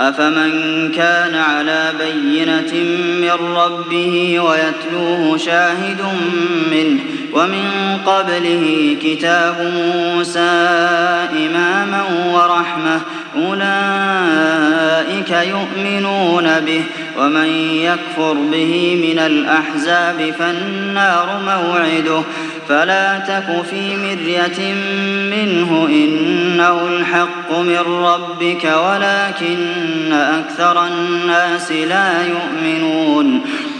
أفمن كان على بينة من ربه ويتلوه شاهد منه ومن قبله كتاب موسى إماما ورحمة أولئك يؤمنون به ومن يكفر به من الأحزاب فالنار موعده فلا تك في مرية منه إنه الحق من ربك ولكن أكثر الناس لا يؤمنون